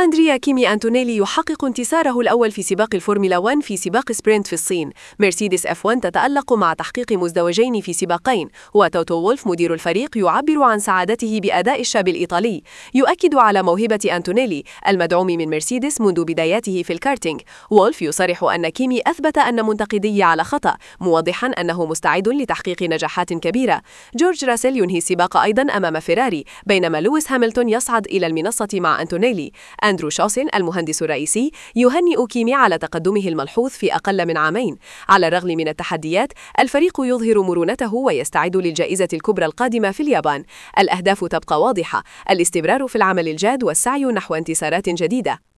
أندريا كيمي أنتونيلي يحقق انتصاره الأول في سباق الفورمولا 1 في سباق سبرنت في الصين. مرسيدس F1 تتألق مع تحقيق مزدوجين في سباقين، وتوتو وولف مدير الفريق يعبر عن سعادته بأداء الشاب الإيطالي، يؤكد على موهبة أنتونيلي المدعوم من مرسيدس منذ بداياته في الكارتينج. وولف يصرح أن كيمي أثبت أن منتقديه على خطأ، موضحا أنه مستعد لتحقيق نجاحات كبيرة. جورج راسل ينهي السباق أيضا أمام فيراري، بينما لويس هاملتون يصعد إلى المنصة مع أنتونيلي. أندرو شوسن المهندس الرئيسي يهنئ كيمي على تقدمه الملحوظ في أقل من عامين. على الرغم من التحديات، الفريق يظهر مرونته ويستعد للجائزة الكبرى القادمة في اليابان. الأهداف تبقى واضحة: الاستمرار في العمل الجاد والسعي نحو انتصارات جديدة.